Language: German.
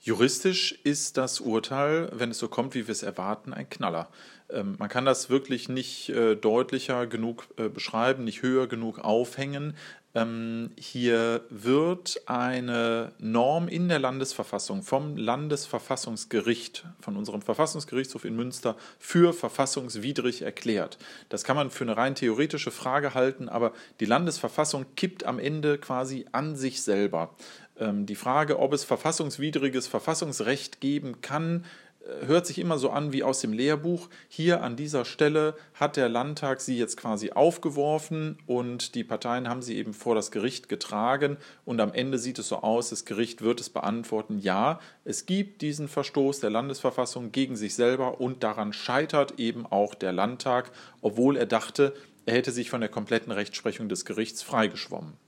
Juristisch ist das Urteil, wenn es so kommt, wie wir es erwarten, ein Knaller. Man kann das wirklich nicht deutlicher genug beschreiben, nicht höher genug aufhängen. Hier wird eine Norm in der Landesverfassung vom Landesverfassungsgericht, von unserem Verfassungsgerichtshof in Münster, für verfassungswidrig erklärt. Das kann man für eine rein theoretische Frage halten, aber die Landesverfassung kippt am Ende quasi an sich selber. Die Frage, ob es verfassungswidriges Verfassungsrecht geben kann, hört sich immer so an wie aus dem Lehrbuch. Hier an dieser Stelle hat der Landtag sie jetzt quasi aufgeworfen und die Parteien haben sie eben vor das Gericht getragen und am Ende sieht es so aus, das Gericht wird es beantworten, ja, es gibt diesen Verstoß der Landesverfassung gegen sich selber und daran scheitert eben auch der Landtag, obwohl er dachte, er hätte sich von der kompletten Rechtsprechung des Gerichts freigeschwommen.